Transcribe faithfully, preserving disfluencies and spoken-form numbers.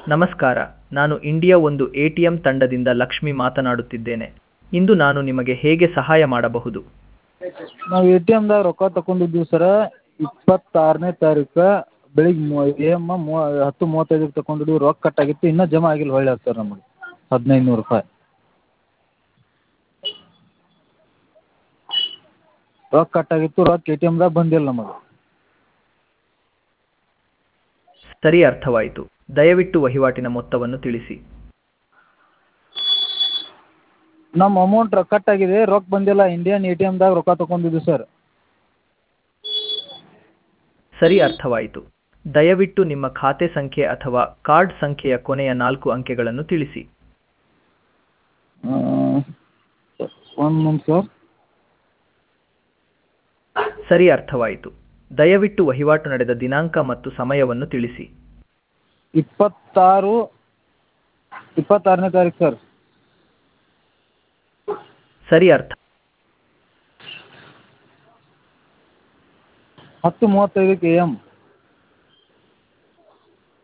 ನಮಸ್ಕಾರ, ನಾನು ಇಂಡಿಯಾ ಒಂದು ಎ ಟಿ ಎಂ ತಂಡದಿಂದ ಲಕ್ಷ್ಮಿ ಮಾತನಾಡುತ್ತಿದ್ದೇನೆ. ಇಂದು ನಾನು ನಿಮಗೆ ಹೇಗೆ ಸಹಾಯ ಮಾಡಬಹುದು? ನಾವು ಎ ಟಿ ಎಮ್ದಾಗ ರೊಕ್ಕ ತಗೊಂಡಿದ್ದೀವಿ ಸರ. ಇಪ್ಪತ್ತಾರನೇ ತಾರೀಕು ಬೆಳಿಗ್ಗೆ ಮೂ ಎ ಎಮ್ ಮೂ ಹತ್ತು ಮೂವತ್ತೈದಕ್ಕೆ ತಗೊಂಡಿದ್ದೀವಿ. ರೊಕ್ಕ ಕಟ್ಟಾಗಿತ್ತು, ಇನ್ನೂ ಜಮಾ ಆಗಿಲ್ಲ ಹೊಳ್ಳಿ ಸರ್ ನಮಗೆ ಹದಿನೈದು ನೂರು ರೂಪಾಯಿ ರೊಕ್ಕ ಕಟ್ಟಾಗಿತ್ತು. ರೊಕ್ಕ ಎ ಟಿ ಎಮ್ದಾಗ ಬಂದಿಲ್ಲ ನಮಗೆ. ಸರಿ, ಅರ್ಥವಾಯಿತು. ದಯವಿಟ್ಟು ವಹಿವಾಟಿನ ಮೊತ್ತವನ್ನು ತಿಳಿಸಿ. ನಮ್ಮ ಅಮೌಂಟ್ ಕಟ್ ಆಗಿದೆ, ರೊಕ್ಕ ಬಂದಿಲ್ಲ. ಇಂಡಿಯನ್ ಎ ಟಿ ಎಮ್ದಾಗ ರೊಕ್ಕ ತಗೊಂಡಿದ್ದೀವಿ ಸರ್. ಸರಿ, ಅರ್ಥವಾಯಿತು. ದಯವಿಟ್ಟು ನಿಮ್ಮ ಖಾತೆ ಸಂಖ್ಯೆ ಅಥವಾ ಕಾರ್ಡ್ ಸಂಖ್ಯೆಯ ಕೊನೆಯ ನಾಲ್ಕು ಅಂಕೆಗಳನ್ನು ತಿಳಿಸಿ. One minute sir. ಸರಿ, ಅರ್ಥವಾಯಿತು. ದಯವಿಟ್ಟು ವಹಿವಾಟು ನಡೆದ ದಿನಾಂಕ ಮತ್ತು ಸಮಯವನ್ನು ತಿಳಿಸಿ. ಇಪ್ಪತ್ತಾರು ಇಪ್ಪತ್ತಾರನೇ ತಾರೀಕು ಸರ್. ಸರಿ, ಅರ್ಥ ಹತ್ತು ಮೂವತ್ತೈದಕ್ಕೆ ಎ ಎಮ್